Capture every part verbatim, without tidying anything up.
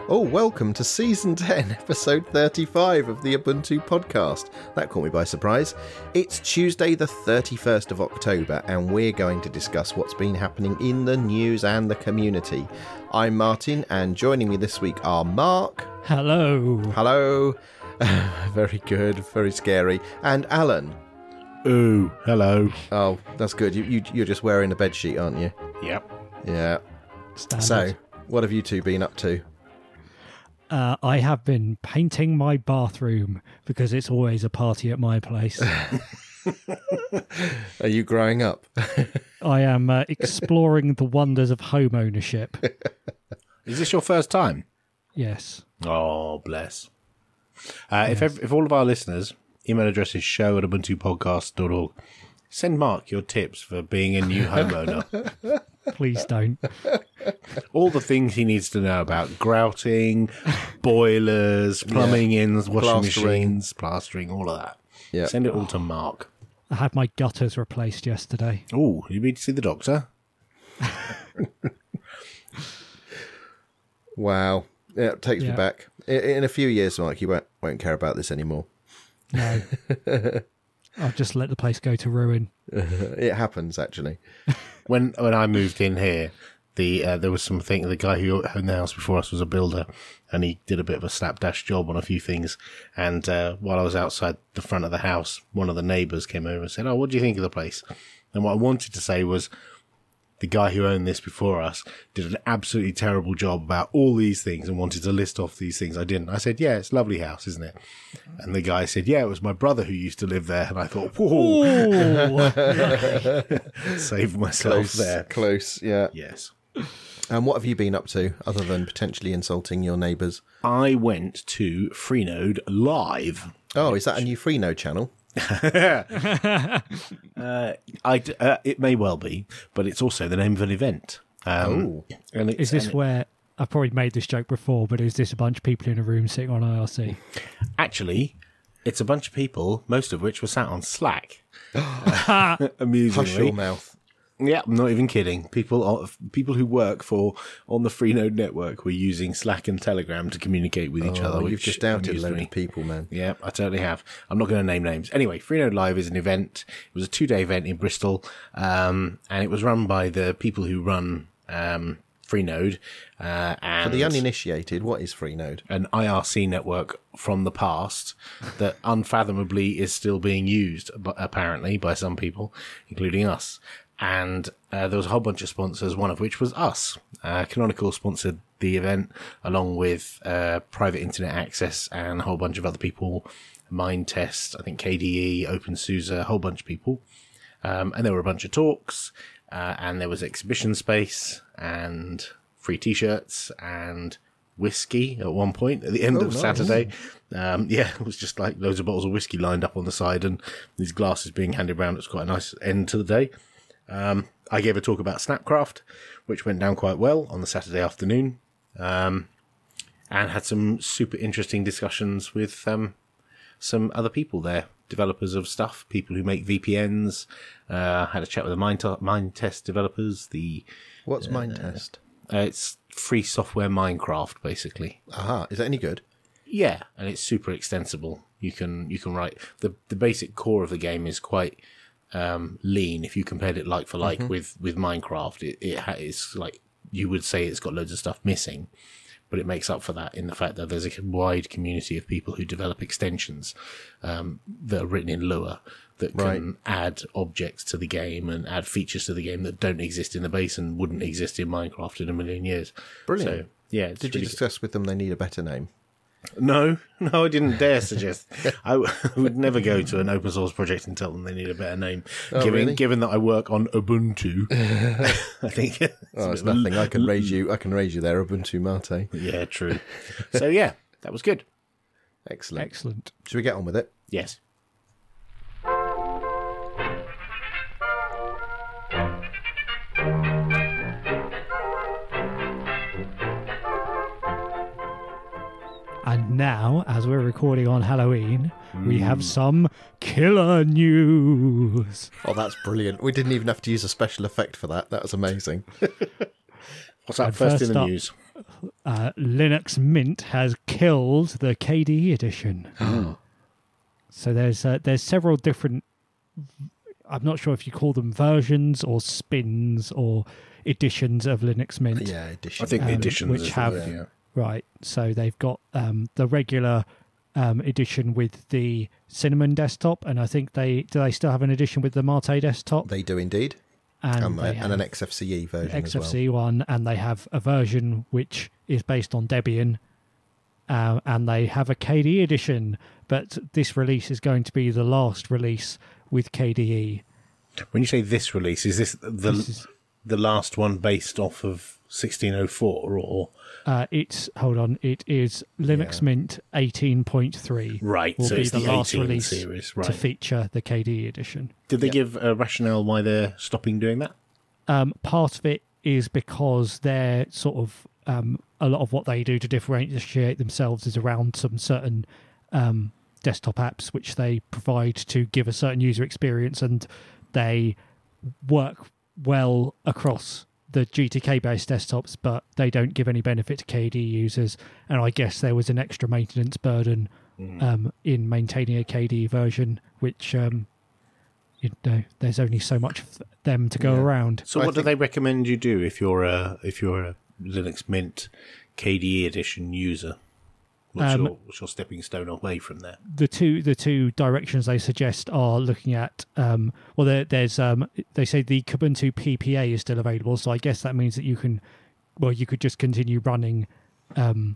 Oh, welcome to Season ten, Episode thirty-five of the Ubuntu Podcast. That caught me by surprise. It's Tuesday the thirty-first of October, and we're going to discuss what's been happening in the news and the community. I'm Martin, and joining me this week are Mark. Hello. Hello. Very good, very scary. And Alan. Ooh, hello. Oh, that's good. You, you, you're just wearing a bedsheet, aren't you? Yep. Yeah. Standard. So, what have you two been up to? Uh, I have been painting my bathroom because it's always a party at my place. Are you growing up? I am uh, exploring the wonders of home ownership. Is this your first time? Yes. Oh, bless. Uh, yes. If ev- if all of our listeners, email address is show at ubuntu podcast dot org. Send Mark your tips for being a new homeowner. Please don't. All the things he needs to know about grouting, boilers, plumbing yeah. ins, washing plastering. machines, plastering, all of that. Yeah. Send it all to Mark. I had my gutters replaced yesterday. Oh, you need to see the doctor? Wow. Yeah, it takes yeah. me back. In, in a few years, Mark, you won't, won't care about this anymore. No. I'll just let the place go to ruin. It happens, actually. When when I moved in here, the uh, there was something. The guy who owned the house before us was a builder, and he did a bit of a slapdash job on a few things. And uh, while I was outside the front of the house, one of the neighbours came over and said, "Oh, what do you think of the place?" And what I wanted to say was, the guy who owned this before us did an absolutely terrible job about all these things and wanted to list off these things. I didn't. I said, yeah, it's a lovely house, isn't it? And the guy said, yeah, it was my brother who used to live there. And I thought, whoa. Saved myself close, there. Close, yeah. Yes. And what have you been up to other than potentially insulting your neighbours? I went to Freenode Live. Oh, is that a new Freenode channel? uh, I, uh, it may well be, but it's also the name of an event. Um, oh. And is this and where, I've probably made this joke before, but is this a bunch of people in a room sitting on I R C? Actually, it's a bunch of people, most of which were sat on Slack. uh, amusingly. Hush your mouth. Yeah, I'm not even kidding. People people who work for on the Freenode network were using Slack and Telegram to communicate with each oh, other. You've just doubted a load me. of people, man. Yeah, I totally have. I'm not going to name names. Anyway, Freenode Live is an event. It was a two-day event in Bristol, um, and it was run by the people who run um, Freenode. Uh, and For the uninitiated, what is Freenode? An I R C network from the past that unfathomably is still being used, apparently, by some people, including us. And uh, there was a whole bunch of sponsors, one of which was us. Uh, Canonical sponsored the event, along with uh, Private Internet Access and a whole bunch of other people. Mindtest, I think K D E, OpenSUSE, a whole bunch of people. Um, and there were a bunch of talks, uh, and there was exhibition space, and free T-shirts, and whiskey at one point at the end oh, of nice. Saturday. Um, yeah, it was just like loads of bottles of whiskey lined up on the side, and these glasses being handed around. It was quite a nice end to the day. Um, I gave a talk about Snapcraft, which went down quite well on the Saturday afternoon, um, and had some super interesting discussions with um, some other people there, developers of stuff, people who make V P Ns. Uh, had a chat with the Mind, Mindtest developers. The What's uh, Mindtest? Uh, it's free software Minecraft, basically. Aha, is that any good? Yeah, and it's super extensible. You can you can write the the basic core of the game is quite um, lean. If you compared it like for like mm-hmm. with with Minecraft, it it ha- it's like you would say it's got loads of stuff missing, but it makes up for that in the fact that there's a wide community of people who develop extensions um, that are written in Lua that can right. add objects to the game and add features to the game that don't exist in the base and wouldn't exist in Minecraft in a million years. Brilliant. So, yeah. It's Did you discuss good. with them they need a better name? No, no, I didn't dare suggest. I, w- I would never go to an open source project and tell them they need a better name. Oh, given, really? given that I work on Ubuntu, I think it's, oh, it's nothing. I can raise you. I can raise you there, Ubuntu Mate. Yeah, true. So yeah, that was good. Excellent. Excellent. Should we get on with it? Yes. And now, as we're recording on Halloween, mm. we have some killer news. Oh, that's brilliant. We didn't even have to use a special effect for that. That was amazing. What's that and first, first in the up, news? uh, Linux Mint has killed the K D E edition. So there's uh, there's several different. I'm not sure if you call them versions or spins or editions of Linux Mint. Yeah, edition. I think the Um, editions which is have- the- yeah. Right. So they've got um, the regular um, edition with the Cinnamon desktop, and I think they do they still have an edition with the Mate desktop, They do indeed. and, And, they uh, have and an X F C E version X F C as well. one, and they have a version which is based on Debian, uh, and they have a K D E edition. But this release is going to be the last release with K D E. When you say this release, is this the This is, the last one based off of sixteen oh four or uh, it's hold on, it is Linux Yeah. Mint eighteen point three. right? Will So be it's the the last eighteen release series, to right? feature the K D E edition. Did they Yep. give a rationale why they're stopping doing that? Um, part of it is because they're sort of um, a lot of what they do to differentiate themselves is around some certain um, desktop apps which they provide to give a certain user experience, and they work well across the G T K based desktops, but they don't give any benefit to K D E users. And I guess there was an extra maintenance burden um, in maintaining a K D E version, which um, you know, there's only so much of them to go Yeah. around. So I what do think- they recommend you do if you're a if you're a Linux Mint K D E edition user? What's, Um, your, what's your stepping stone away from there? The two the two directions they suggest are looking at um, well, there, there's um, they say the Kubuntu P P A is still available, so I guess that means that you can well you could just continue running um,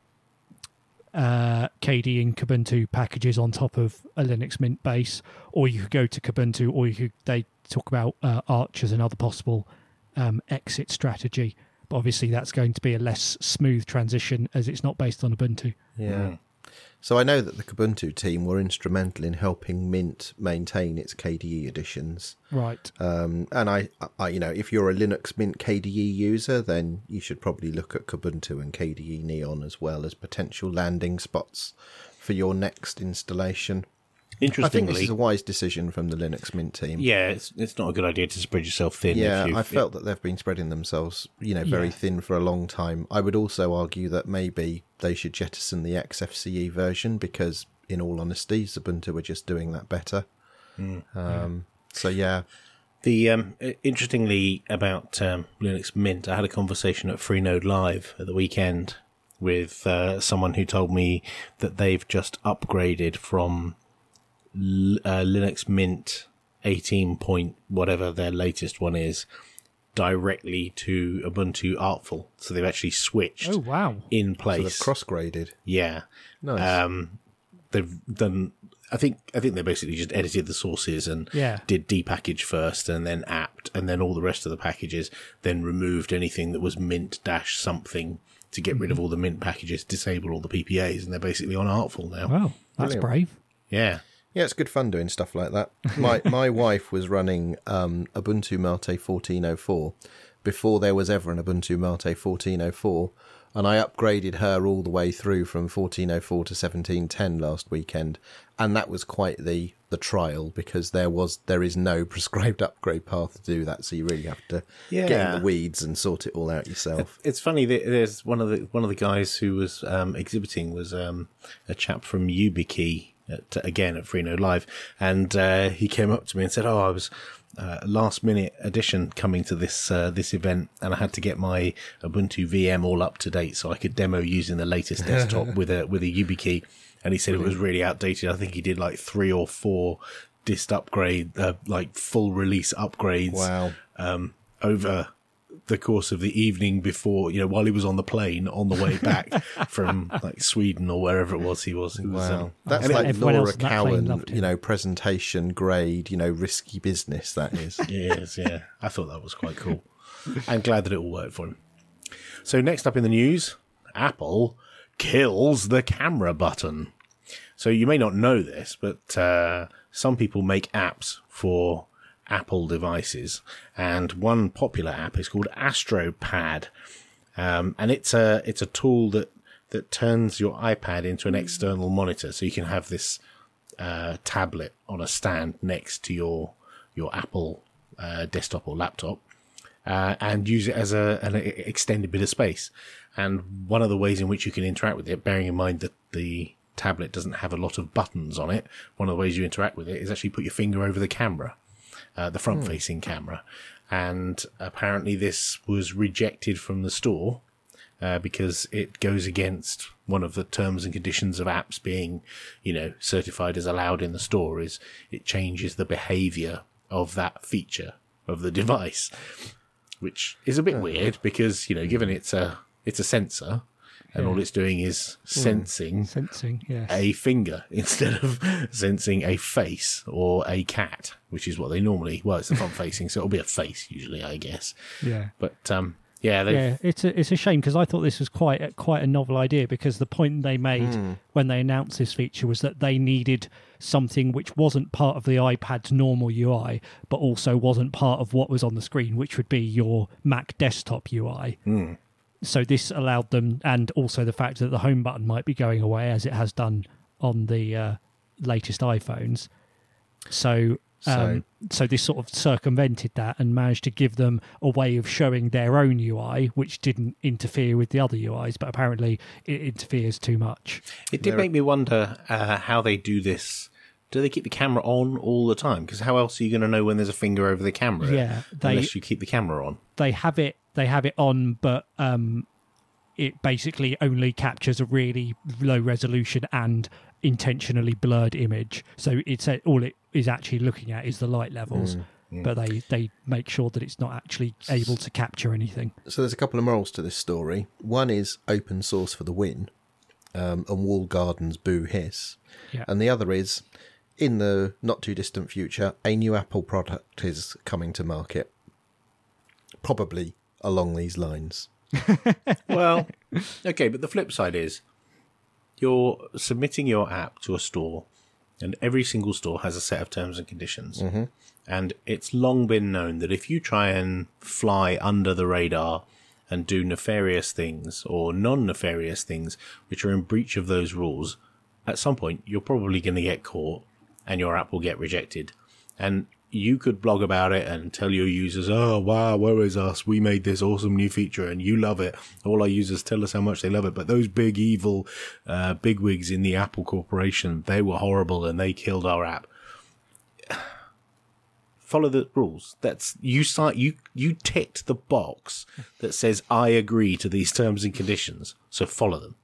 uh, K D E and Kubuntu packages on top of a Linux Mint base, or you could go to Kubuntu, or you could they talk about uh, Arch as another possible um, exit strategy. But obviously, that's going to be a less smooth transition as it's not based on Ubuntu. Yeah. Mm. So I know that the Kubuntu team were instrumental in helping Mint maintain its K D E editions. Right. Um, and I, I, you know, if you're a Linux Mint K D E user, then you should probably look at Kubuntu and K D E Neon as well as potential landing spots for your next installation. I think this Interestingly, is a wise decision from the Linux Mint team. yeah, it's it's not a good idea to spread yourself thin. Yeah, if you, I felt that they've been spreading themselves, you know, very Yeah. thin for a long time. I would also argue that maybe they should jettison the X F C E version because, in all honesty, Ubuntu are just doing that better. Um, so, yeah. The um, i- interestingly about um, Linux Mint, I had a conversation at Freenode Live at the weekend with uh, someone who told me that they've just upgraded from L- uh, Linux Mint eighteen point whatever their latest one is directly to Ubuntu Artful. So they've actually switched Oh wow. in So they've place. cross-graded. yeah. Nice. Um, they've done. I think. I think they basically just edited the sources and Yeah. did depackage first, and then apt, and then all the rest of the packages. Then removed anything that was mint dash something to get rid of all the mint packages, disable all the P P As, and they're basically on Artful now. Wow, that's Brilliant. brave. Yeah. Yeah, it's good fun doing stuff like that. My my wife was running um, Ubuntu Mate fourteen oh four before there was ever an Ubuntu Mate fourteen oh four, and I upgraded her all the way through from fourteen oh four to seventeen ten last weekend, and that was quite the the trial because there was there is no prescribed upgrade path to do that, so you really have to get Yeah. in the weeds and sort it all out yourself. It's funny that there's one of the one of the guys who was um, exhibiting was um, a chap from YubiKey. At, again at Freenode Live, and uh, he came up to me and said, "Oh, I was uh, last minute addition coming to this uh, this event, and I had to get my Ubuntu V M all up to date so I could demo using the latest desktop with a with a YubiKey." And he said it was really outdated. I think he did like three or four dist upgrade, uh, like full release upgrades, Wow. um, over the course of the evening before, you know, while he was on the plane on the way back from like Sweden or wherever it was he was. It was Wow, um, that's and it- like everyone Laura else on that plane Cowan, loved him. you know, presentation grade, you know, risky business. That is. Yes, yeah. I thought that was quite cool. I'm glad that it all worked for him. So next up in the news, Apple kills the camera button. So you may not know this, but uh, some people make apps for Apple devices, and one popular app is called AstroPad, um, and it's a it's a tool that that turns your iPad into an external monitor, so you can have this uh, tablet on a stand next to your your Apple uh, desktop or laptop, uh, and use it as a, an extended bit of space. And one of the ways in which you can interact with it, bearing in mind that the tablet doesn't have a lot of buttons on it, one of the ways you interact with it is actually put your finger over the camera, uh, the front-facing hmm. camera. And apparently this was rejected from the store uh, because it goes against one of the terms and conditions of apps being, you know, certified as allowed in the store, is it changes the behavior of that feature of the device, which is a bit weird because, you know, given it's a, it's a sensor, and yeah. all it's doing is sensing, mm. sensing yes. a finger instead of sensing a face or a cat, which is what they normally, well, it's the front facing, so it'll be a face usually, I guess. Yeah. But, um, yeah, yeah, it's a, it's a shame because I thought this was quite a, quite a novel idea, because the point they made mm. when they announced this feature was that they needed something which wasn't part of the iPad's normal U I, but also wasn't part of what was on the screen, which would be your Mac desktop U I. Mm. So this allowed them, and also the fact that the home button might be going away as it has done on the uh, latest iPhones. So, um, so so this sort of circumvented that and managed to give them a way of showing their own U I, which didn't interfere with the other U Is, but apparently it interferes too much. It did make me wonder uh, how they do this. Do they keep the camera on all the time? Because how else are you going to know when there's a finger over the camera? Yeah, they, unless you keep the camera on. They have it. They have it on, but um, it basically only captures a really low resolution and intentionally blurred image. So it's a, all it is actually looking at is the light levels. Mm, mm. But they, they make sure that it's not actually able to capture anything. So there's a couple of morals to this story. One is open source for the win, um, and walled gardens boo hiss. Yeah. And the other is, in the not too distant future, a new Apple product is coming to market. Probably along these lines. Well, okay, but the flip side is you're submitting your app to a store, and every single store has a set of terms and conditions. Mm-hmm. And it's long been known that if you try and fly under the radar and do nefarious things or non-nefarious things which are in breach of those rules, at some point you're probably going to get caught and your app will get rejected. And you could blog about it and tell your users, oh, wow, woe is us. We made this awesome new feature and you love it. All our users tell us how much they love it. But those big evil uh, bigwigs in the Apple Corporation, they were horrible and they killed our app. Follow the rules. That's you start, you, you ticked the box that says, I agree to these terms and conditions. So follow them.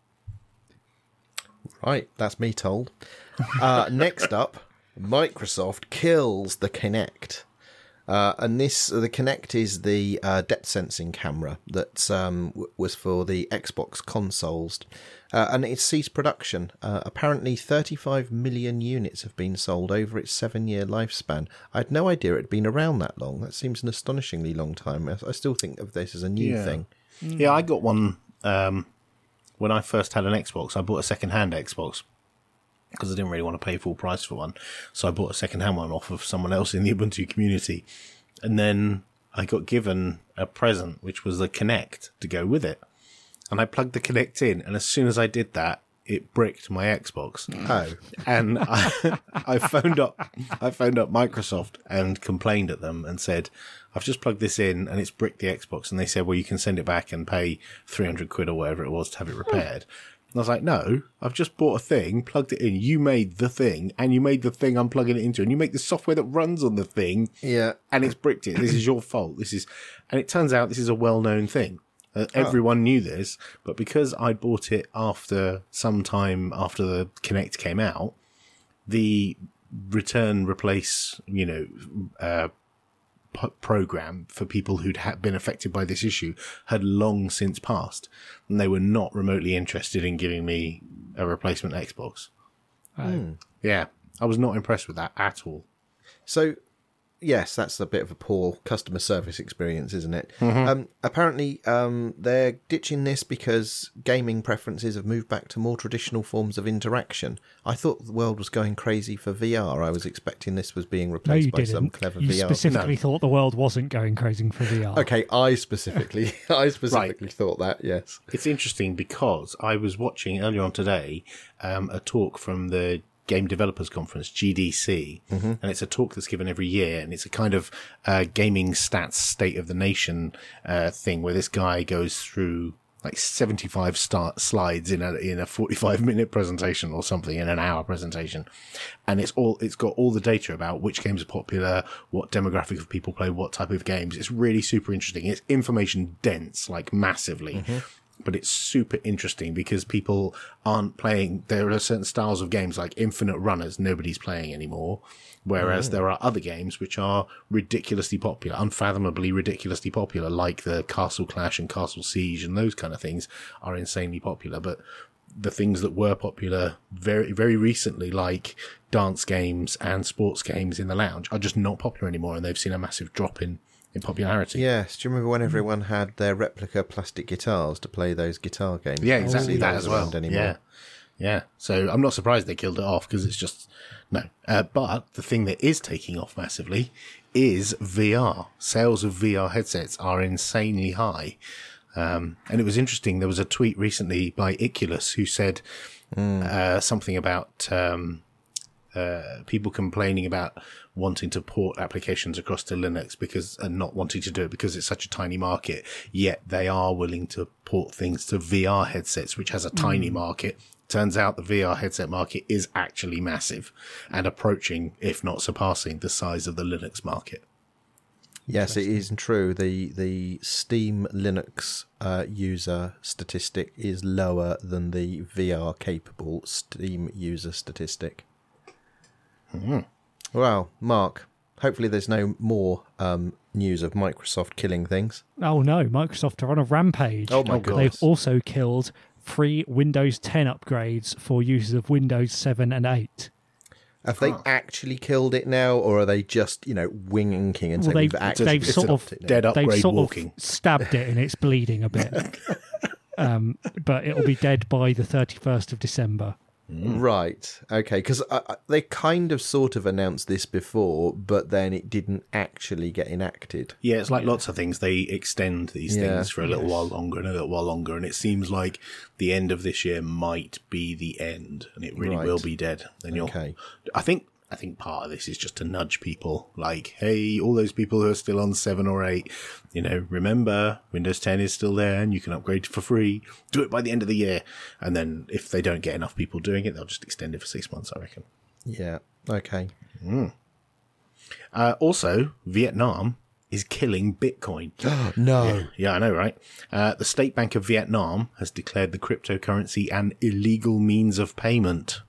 Right, that's me told. Uh, next up, Microsoft kills the Kinect. Uh, and this, the Kinect is the uh, depth sensing camera that um, w- was for the Xbox consoles. Uh, and it's ceased production. Uh, apparently thirty-five million units have been sold over its seven-year lifespan. I had no idea it had been around that long. That seems an astonishingly long time. I, I still think of this as a new yeah. thing. Mm. Yeah, I got one um, when I first had an Xbox. I bought a second-hand Xbox, because I didn't really want to pay full price for one. So I bought a second-hand one off of someone else in the Ubuntu community. And then I got given a present, which was the Kinect to go with it. And I plugged the Kinect in, and as soon as I did that, it bricked my Xbox. Oh. And I, I phoned up, I phoned up Microsoft and complained at them and said, I've just plugged this in and it's bricked the Xbox. And they said, well, you can send it back and pay three hundred quid or whatever it was to have it repaired. And I was like, no, I've just bought a thing, plugged it in. You made the thing, and you made the thing I'm plugging it into, and you make the software that runs on the thing. Yeah. And it's bricked it. This is your fault. This is, and it turns out this is a well-known thing. Uh, everyone oh. knew this, but because I bought it after some time after the Kinect came out, the return replace, you know, uh, p- program for people who'd ha- been affected by this issue had long since passed, and they were not remotely interested in giving me a replacement Xbox. Mm. Yeah, I was not impressed with that at all. So, yes, that's a bit of a poor customer service experience, isn't it? Mm-hmm. Um, apparently, um, they're ditching this because gaming preferences have moved back to more traditional forms of interaction. I thought the world was going crazy for V R. I was expecting this was being replaced no, by didn't. some clever you V R. You specifically no. thought the world wasn't going crazy for V R. Okay, I specifically, I specifically right. thought that. Yes, it's interesting because I was watching earlier on today um, a talk from the Game Developers Conference, G D C, mm-hmm. and it's a talk that's given every year, and it's a kind of uh, gaming stats state of the nation uh, thing where this guy goes through like seventy-five start slides in a in a forty-five minute presentation or something, in an hour presentation, and it's all it's got all the data about which games are popular, what demographic of people play what type of games. It's really super interesting. It's information dense, like massively. Mm-hmm. But it's super interesting because people aren't playing. There are certain styles of games like Infinite Runners nobody's playing anymore, whereas mm. there are other games which are ridiculously popular, unfathomably ridiculously popular, like the Castle Clash and Castle Siege and those kind of things are insanely popular. But the things that were popular very, very recently, like dance games and sports games in the lounge, are just not popular anymore, and they've seen a massive drop in in popularity. Yes. Do you remember when everyone had their replica plastic guitars to play those guitar games? Yeah, exactly. That as well. Anymore. Yeah. Yeah. So I'm not surprised they killed it off, because it's just, no. Uh, but the thing that is taking off massively is V R. Sales of V R headsets are insanely high. Um, and it was interesting. There was a tweet recently by Iculus who said mm. uh, something about um, uh, people complaining about wanting to port applications across to Linux because and not wanting to do it because it's such a tiny market, yet they are willing to port things to V R headsets, which has a tiny mm. market. Turns out the V R headset market is actually massive and approaching, if not surpassing, the size of the Linux market. Yes, it is true. The the Steam Linux uh, user statistic is lower than the V R capable Steam user statistic. Mm. Well, Mark, hopefully there's no more um, news of Microsoft killing things. Oh no, Microsoft are on a rampage. Oh my god. They've also killed free Windows ten upgrades for users of Windows seven and eight. Have they oh. actually killed it now, or are they just, you know, winking and well, saying they've, we've actually they've sort of it now? dead upgrade they've sort walking. Of stabbed it and it's bleeding a bit. um, but it'll be dead by the thirty-first of December. Mm. Right. Okay. Because they kind of sort of announced this before, but then it didn't actually get enacted. Yeah, it's like yeah. lots of things. They extend these yeah. things for a little yes. while longer and a little while longer, and it seems like the end of this year might be the end, and it really right. will be dead. And you'll, okay. I think. I think part of this is just to nudge people, like, hey, all those people who are still on seven or eight, you know, remember, Windows ten is still there and you can upgrade for free. Do it by the end of the year. And then if they don't get enough people doing it, they'll just extend it for six months, I reckon. Yeah, okay. Mm. Uh, also, Vietnam is killing Bitcoin. No. Yeah, yeah, I know, right? Uh, the State Bank of Vietnam has declared the cryptocurrency an illegal means of payment.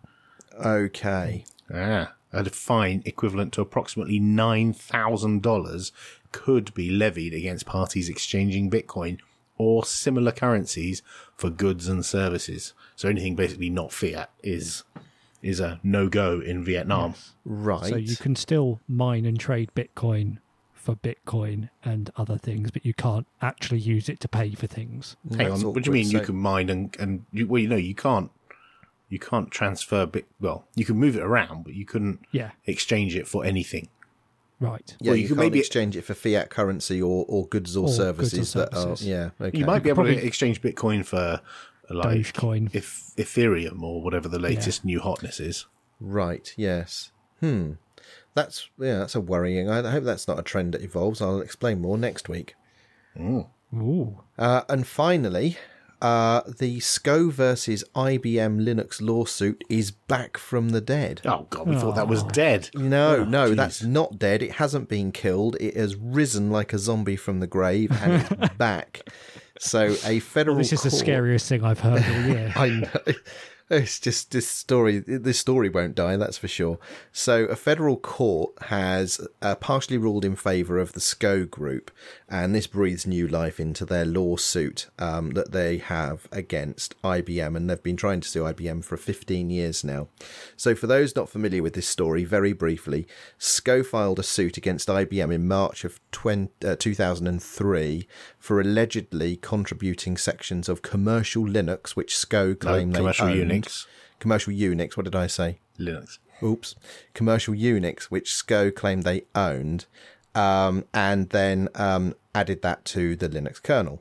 Okay. Ah. A fine equivalent to approximately nine thousand dollars could be levied against parties exchanging Bitcoin or similar currencies for goods and services. So anything basically not fiat is is a no-go in Vietnam. Yes. Right. So you can still mine and trade Bitcoin for Bitcoin and other things, but you can't actually use it to pay for things. Hang That's on, what do you mean so- you can mine and... and you, well, you know, you can't You can't transfer bit. Well, you can move it around, but you couldn't Yeah. exchange it for anything. Right. Yeah, Well, you, you can could maybe maybe- exchange it for fiat currency or, or goods or, Or services goods or that services. are... Yeah, okay. You might be able Probably- to exchange Bitcoin for like Dogecoin. if Ethereum or whatever the latest new hotness is. Right, yes. Hmm. That's, yeah, that's a worrying... I hope that's not a trend that evolves. I'll explain more next week. Mm. Ooh. Uh, and finally... Uh, the S C O versus I B M Linux lawsuit is back from the dead. Oh, God, we thought that was dead. No, Oh, no, geez. that's not dead. It hasn't been killed. It has risen like a zombie from the grave and it's back. So a federal Well, this is court... the scariest thing I've heard all year. I know. It's just this story. This story won't die, that's for sure. So, a federal court has uh, partially ruled in favour of the S C O group, and this breathes new life into their lawsuit um, that they have against I B M, and they've been trying to sue I B M for fifteen years now. So, for those not familiar with this story, very briefly, S C O filed a suit against I B M in March of two thousand three for allegedly contributing sections of commercial Linux, which S C O claim No, they commercial owned. Unix. Commercial Unix, what did I say? Linux. Oops. Commercial Unix, which S C O claimed they owned, um, and then um, added that to the Linux kernel.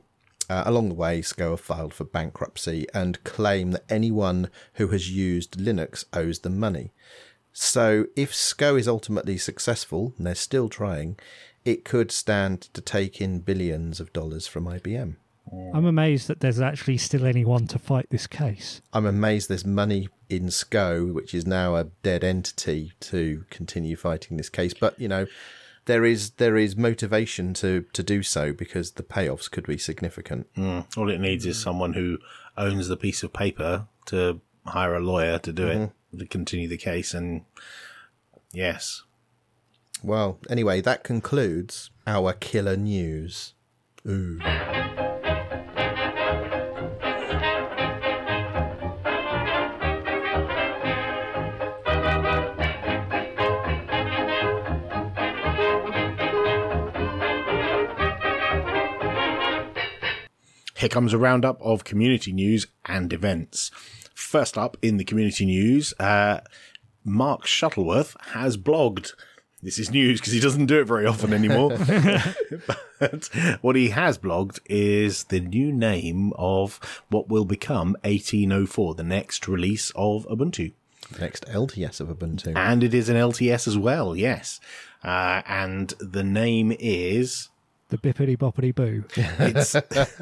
Uh, along the way, S C O have filed for bankruptcy and claim that anyone who has used Linux owes them money. So if S C O is ultimately successful, and they're still trying, it could stand to take in billions of dollars from I B M. I'm amazed that there's actually still anyone to fight this case. I'm amazed there's money in S C O, which is now a dead entity, to continue fighting this case. But, you know, there is there is motivation to, to do so because the payoffs could be significant. Mm. All it needs is someone who owns the piece of paper to hire a lawyer to do mm-hmm. it, to continue the case. And yes. Well, anyway, that concludes our killer news. Ooh. Here comes a roundup of community news and events. First up in the community news, uh, Mark Shuttleworth has blogged. This is news because he doesn't do it very often anymore. But what he has blogged is the new name of what will become eighteen oh four, the next release of Ubuntu. Next L T S of Ubuntu. And it is an L T S as well, yes. Uh, and the name is... The Bippity Boppity Boo. It's,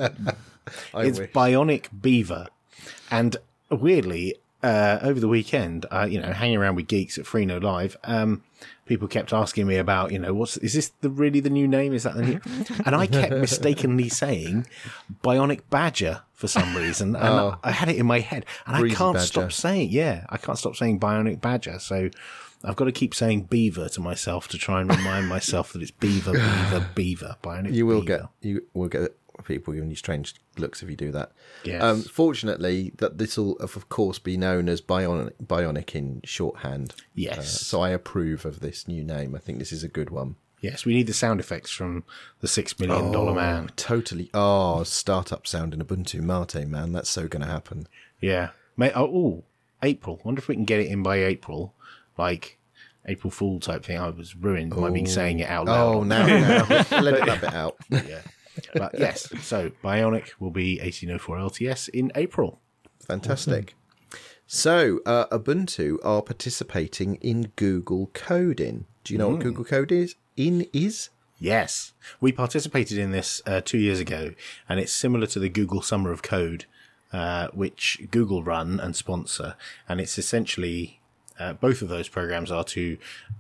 it's Bionic Beaver. And weirdly, uh, over the weekend, uh, you know, hanging around with geeks at Freenode Live, um, people kept asking me about, you know, what's, is this the, really the new name? Is that the new? And I kept mistakenly saying Bionic Badger for some reason. And oh, I had it in my head. And I can't badger. stop saying, yeah, I can't stop saying Bionic Badger. So I've got to keep saying Beaver to myself to try and remind myself that it's Beaver, Beaver, Beaver. Bionic You will Beaver. get, you will get people giving you strange looks if you do that. Yes. Um, fortunately, that this will of course be known as Bionic, Bionic in shorthand. Yes. Uh, so I approve of this new name. I think this is a good one. Yes, we need the sound effects from the Six Million Dollar oh, Man. Totally. Oh, startup sound in Ubuntu Mate, man. That's so going to happen. Yeah. May, oh, ooh, April. Wonder if we can get it in by April. Like April Fool type thing. I was ruined by me saying it out loud. Oh, now, now. Let that bit out. Yeah. But yes, so Bionic will be eighteen oh four L T S in April. Fantastic. Awesome. So, uh, Ubuntu are participating in Google Code-In. Do you know mm. what Google Code-In is? is? Yes. We participated in this uh, two years ago, and it's similar to the Google Summer of Code, uh, which Google run and sponsor. And it's essentially, uh, both of those programs are to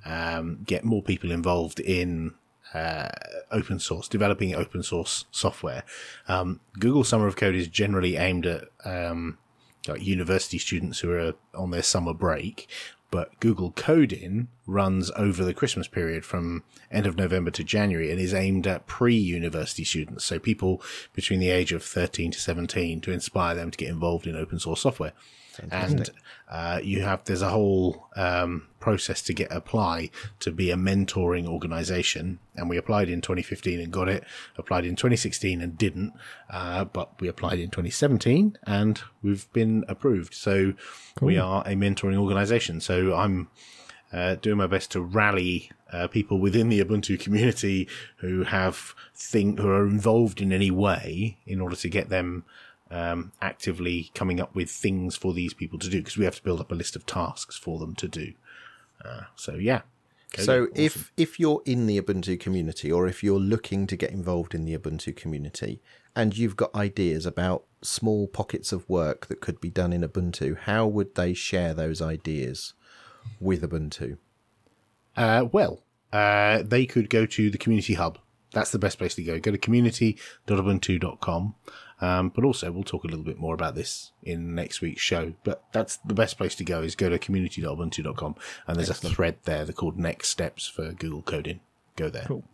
um, get more people involved in Uh, open source, developing open source software. Um, Google Summer of Code is generally aimed at um, like university students who are on their summer break, but Google Code-In runs over the Christmas period from end of November to January and is aimed at pre-university students, so people between the age of thirteen to seventeen, to inspire them to get involved in open source software. Fantastic. And uh, you have there's a whole um, process to get apply to be a mentoring organization, and we applied in twenty fifteen and got it. Applied in twenty sixteen and didn't, uh, but we applied in twenty seventeen and we've been approved. So cool. We are a mentoring organization. So I'm uh, doing my best to rally uh, people within the Ubuntu community who have think who are involved in any way in order to get them Um, actively coming up with things for these people to do, because we have to build up a list of tasks for them to do. Uh, so yeah. So awesome. if if you're in the Ubuntu community, or if you're looking to get involved in the Ubuntu community, and you've got ideas about small pockets of work that could be done in Ubuntu, how would they share those ideas with Ubuntu? Uh, well, uh, they could go to the Community Hub. That's the best place to go. Go to community dot ubuntu dot com. Um, but also, we'll talk a little bit more about this in next week's show. But that's the best place to go, is go to community dot ubuntu dot com. And there's Excellent. a thread there that's called Next Steps for Google Code-In. Go there. Cool.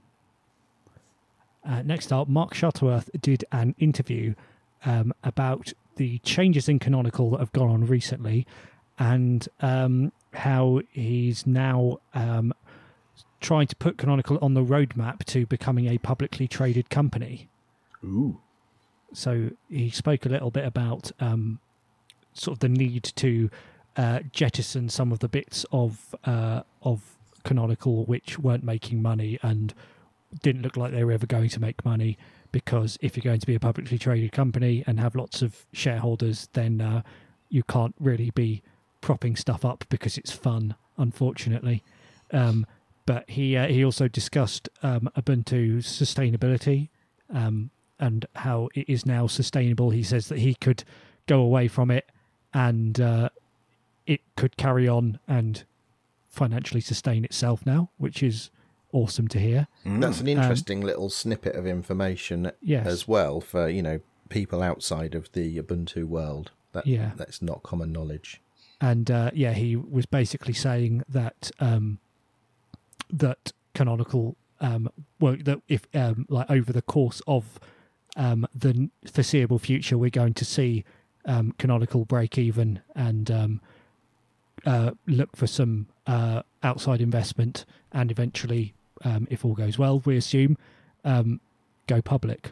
Uh, next up, Mark Shuttleworth did an interview um, about the changes in Canonical that have gone on recently, and um, how he's now um, trying to put Canonical on the roadmap to becoming a publicly traded company. Ooh. So he spoke a little bit about um, sort of the need to uh, jettison some of the bits of uh, of Canonical which weren't making money, and didn't look like they were ever going to make money, because if you're going to be a publicly traded company and have lots of shareholders, then uh, you can't really be propping stuff up because it's fun, unfortunately. Um, but he uh, he also discussed um, Ubuntu's sustainability um, and how it is now sustainable. He says that he could go away from it and uh, it could carry on and financially sustain itself now, which is awesome to hear. Mm. That's an interesting um, little snippet of information yes. as well for, you know, people outside of the Ubuntu world. That, yeah. That's not common knowledge. And uh, yeah, he was basically saying that um, that Canonical, um, well, that if um, like over the course of um, the foreseeable future, we're going to see um, Canonical break even and um, uh, look for some uh, outside investment, and eventually, um, if all goes well, we assume, um, go public.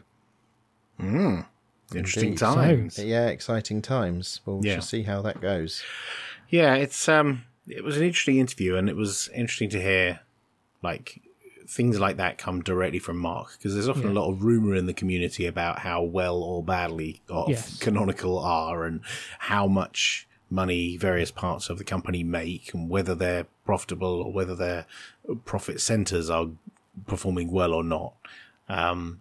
Mm. Interesting Indeed. times. So, yeah, exciting times. We'll yeah. shall see how that goes. Yeah, it's um, it was an interesting interview, and it was interesting to hear, like, things like that come directly from Mark, because there's often yeah. a lot of rumor in the community about how well or badly off yes. Canonical are, and how much money various parts of the company make, and whether they're profitable or whether their profit centers are performing well or not. Um,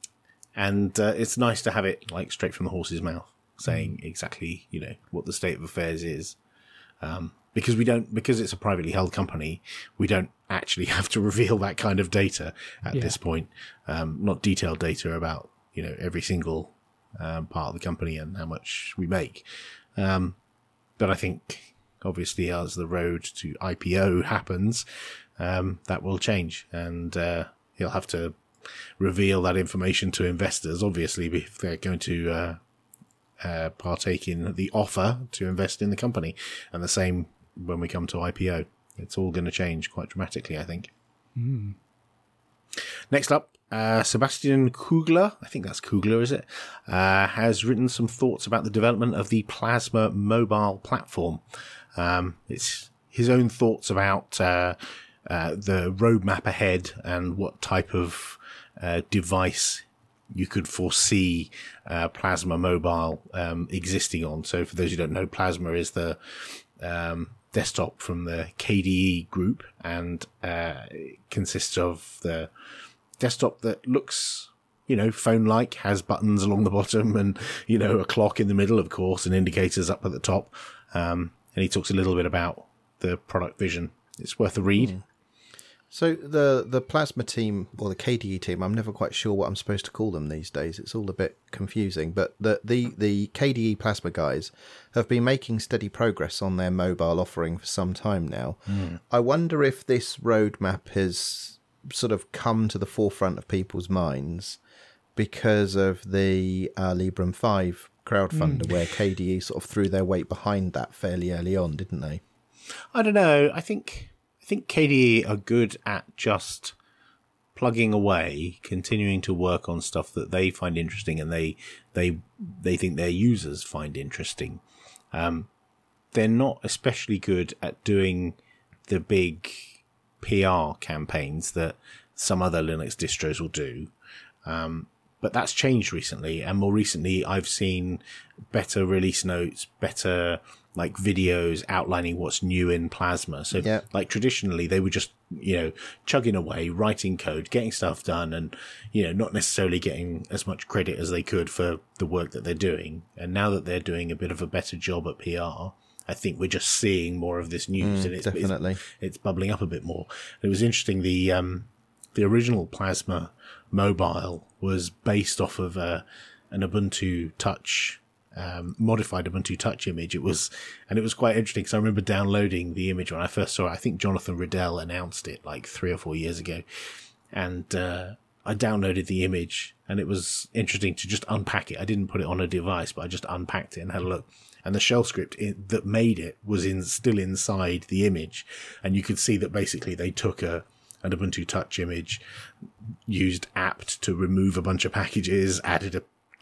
and uh, it's nice to have it like straight from the horse's mouth, saying exactly, you know, what the state of affairs is. Um, because we don't, because it's a privately held company, we don't actually have to reveal that kind of data at yeah. this point. Um, not detailed data about, you know, every single um, part of the company and how much we make. Um, but I think obviously as the road to I P O happens, um, that will change, and uh, he'll have to reveal that information to investors, obviously, if they're going to uh, uh, partake in the offer to invest in the company. And the same when we come to I P O. It's all going to change quite dramatically, I think. Mm. Next up, uh, Sebastian Kugler, I think that's Kugler, is it? Uh, has written some thoughts about the development of the Plasma mobile platform. Um, it's his own thoughts about uh, uh, the roadmap ahead and what type of uh, device you could foresee uh, Plasma Mobile um, existing on. So for those who don't know, Plasma is the um, desktop from the K D E group, and uh, it consists of the desktop that looks, you know, phone-like, has buttons along the bottom and, you know, a clock in the middle, of course, and indicators up at the top. Um, and he talks a little bit about the product vision. It's worth a read. Mm. So the the Plasma team, or the K D E team, I'm never quite sure what I'm supposed to call them these days. It's all a bit confusing. But the, the, the K D E Plasma guys have been making steady progress on their mobile offering for some time now. Mm. I wonder if this roadmap has sort of come to the forefront of people's minds because of the uh, Librem five crowdfunder, mm. where K D E sort of threw their weight behind that fairly early on, didn't they? I don't know. I think... I think K D E are good at just plugging away, continuing to work on stuff that they find interesting and they they they think their users find interesting. Um, they're not especially good at doing the big P R campaigns that some other Linux distros will do. Um, but that's changed recently, and more recently I've seen better release notes, better like videos outlining what's new in Plasma. So yeah. like traditionally they were just, you know, chugging away, writing code, getting stuff done, and, you know, not necessarily getting as much credit as they could for the work that they're doing. And now that they're doing a bit of a better job at P R, I think we're just seeing more of this news, mm, and it's, definitely. it's it's bubbling up a bit more. It was interesting. The um the original Plasma mobile was based off of a an Ubuntu Touch. Um, modified Ubuntu Touch image. It was, and it was quite interesting because I remember downloading the image when I first saw it. I think Jonathan Riddell announced it like three or four years ago, and uh, I downloaded the image, and it was interesting to just unpack it. I didn't put it on a device, but I just unpacked it and had a look. And the shell script in, that made it was in still inside the image, and you could see that basically they took a an Ubuntu Touch image, used apt to remove a bunch of packages, added a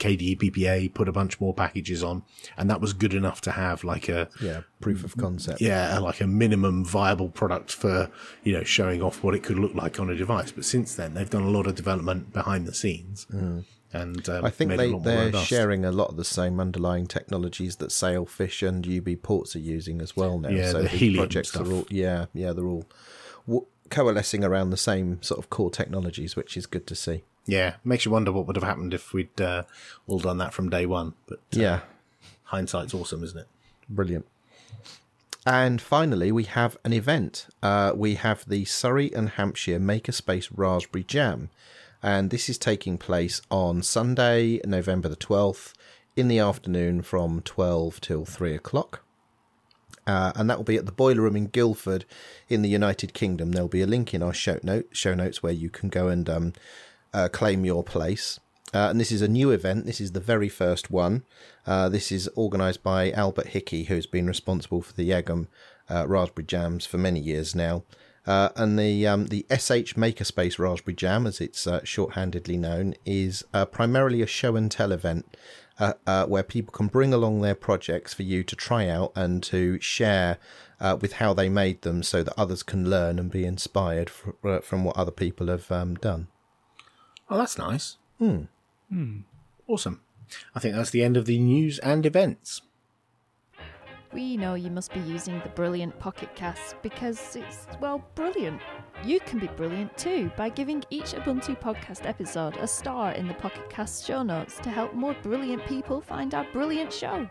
K D E, P P A, put a bunch more packages on, and that was good enough to have like a yeah proof of concept. Yeah, like a minimum viable product for, you know, showing off what it could look like on a device. But since then, they've done a lot of development behind the scenes. Mm. And um, I think made they, it a lot more they're robust. sharing a lot of the same underlying technologies that Sailfish and U B Ports are using as well now. Yeah, so the these helium projects stuff. are all yeah, yeah, they're all w- coalescing around the same sort of core technologies, which is good to see. Yeah, makes you wonder what would have happened if we'd uh, all done that from day one. But uh, Yeah, hindsight's awesome, isn't it? brilliant. And finally, we have an event. Uh, we have the Surrey and Hampshire Makerspace Raspberry Jam. And this is taking place on Sunday, November the twelfth, in the afternoon from twelve till three o'clock. Uh, and that will be at the Boiler Room in Guildford in the United Kingdom. There'll be a link in our show, note, show notes where you can go and um, uh, claim your place. Uh, and this is a new event. This is the very first one. Uh, this is organised by Albert Hickey, who's been responsible for the Egham uh, Raspberry Jams for many years now. Uh, and the um, the S H Makerspace Raspberry Jam, as it's uh, shorthandedly known, is uh, primarily a show and tell event uh, uh, where people can bring along their projects for you to try out and to share uh, with how they made them, so that others can learn and be inspired for, uh, from what other people have um, done. Oh, that's nice. Hmm. Hmm. Awesome. I think that's the end of the news and events. We know you must be using the brilliant Pocket Cast because it's, well, brilliant. You can be brilliant too by giving each Ubuntu podcast episode a star in the Pocket Cast show notes to help more brilliant people find our brilliant show.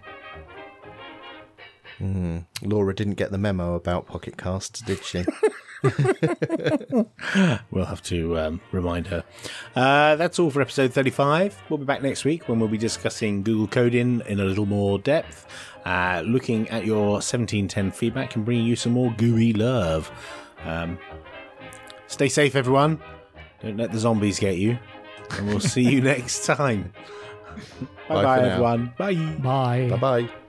Mm. Laura didn't get the memo about Pocket Casts, did she? We'll have to um, remind her. Uh, that's all for episode thirty-five. We'll be back next week when we'll be discussing Google Coding in a little more depth, uh, looking at your seventeen ten feedback and bringing you some more G U I love. Um, stay safe, everyone. Don't let the zombies get you. And we'll see you next time. Bye Bye-bye, for now. everyone. Bye. Bye. Bye-bye.